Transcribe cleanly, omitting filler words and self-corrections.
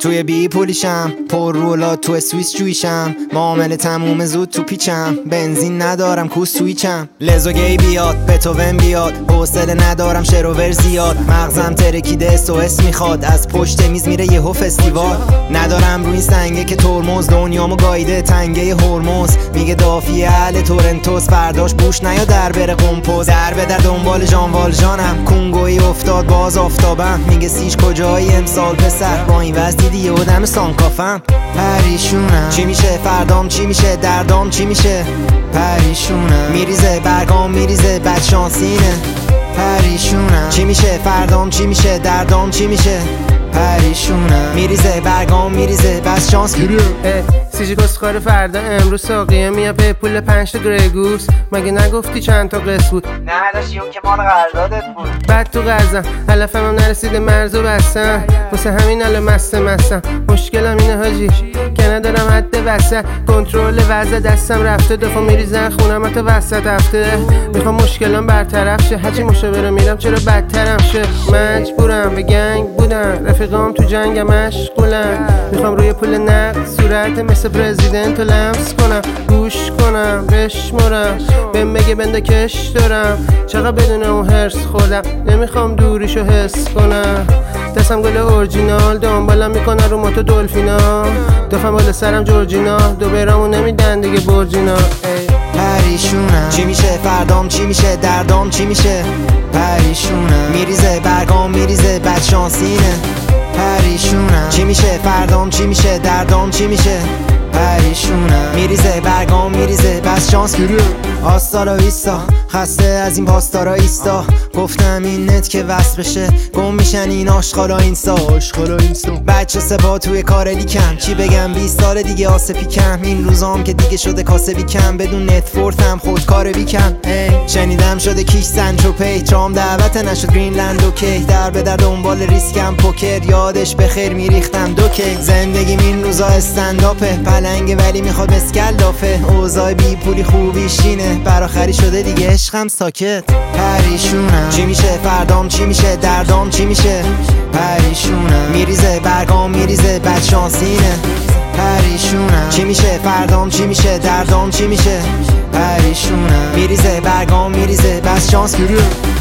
توی بی پولیشم، پر رولا تو سوئیس جویشم، معامله تموم زود تو پیچم، بنزین ندارم کو سویچم، لزوگی بیاد بتوون بیاد، حوصله ندارم شروور زیاد، مغزم ترکیده SOS میخواد، از پشت میز میره یهو فستیوال، ندارم روی این سنگه که ترمز، دنیامو گاییده تنگه هرمز، میگه دافی اهل تورنتوس، فرداش بوش نیا در بره قمپوز، در به در دنبال جان والژانم، کنگویی افتاد باز آفتابم، میگه سیج کجایی امسال پسر، با این وضع دیدی یه آدم سانکافم، پریشونم چی میشه فردام چی میشه دردام چی میشه، پریشونم میریزه برگام میریزه بدشانسینه، پریشونم چی میشه فردام چی میشه دردام چی میشه، پریشونم میریزه برگام میریزه بس شانس گیریه. سیجی کسخار فردا امروز ساقیه میاد پی پول 5 تا گریگوس، مگه نگفتی چند تا قسط بود؟ نه داشتی اون که مال قراردادت بود. بعد تو غزم علفم هم نرسیده مرز و بستم، واسه همین الان مستم، مشکلم اینه حاجی که ندارم حد وسط، کنترل وضع دستم رفته، دفعه میریزن خونم تا وسط هفته، میخوام مشکلم برطرف شه، هرچی مشاوره میرم چرا بدترم شه، مجبورم به گنگ بودن، رفیقام تو جنگ مشغولن، میخوام روی پول نقد صورت مثل پرزیدنت رو لمس کنم، گوش کنم بشمرم بهم بگه بنده کش دارم، چقدر بدون اون هرس خودم نمیخوام دوریشو حس کنم، دستم گل اورجینال دنبالم میکنن رو موتو دلفینا، دفعه بالا سرم جورجینا، دو برامو نمیدن دیگه برجینا، پریشونم چی میشه فردام چی میشه دردام چی میشه، پریشونم میریزه برگام میریزه بدشانسینه، پریشونم چی میشه فردام چی میشه دردام چی میشه، پریشونم میریزه برگام میریزه بس شانس گیریه. آستارا ویستا خسته از این پاستارا ایستا، گفتم این نت که وصل بشه گم میشن این آشغالا اینستا، بچه سپا توی کار لیکم، چی بگم 20 سال دیگه آسپی کم، این روزام که دیگه شده کاسبی کم، بدون نتفورتم خودکار بیکم، شنیدم شده کیش سنچو پی، چام دعوت نشد گرینلند اوکی، در به در دنبال ریسکم پوکر، یادش بخیر میریختم دوکی، زندگیم این روزا استنداپه، پلنگه ولی میخواد مسکل دافه، اوضاع بی پولی خوبیشینه، براخری شده دیگه عشقم ساکت، پریشونم چی میشه فردام چی میشه دردام چی میشه، پریشونم میریزه برگام میریزه بدشانسینه، پریشونم چی میشه فردام چی میشه دردام چی میشه، پریشونم میریزه برگام میریزه بس شانس گیریه.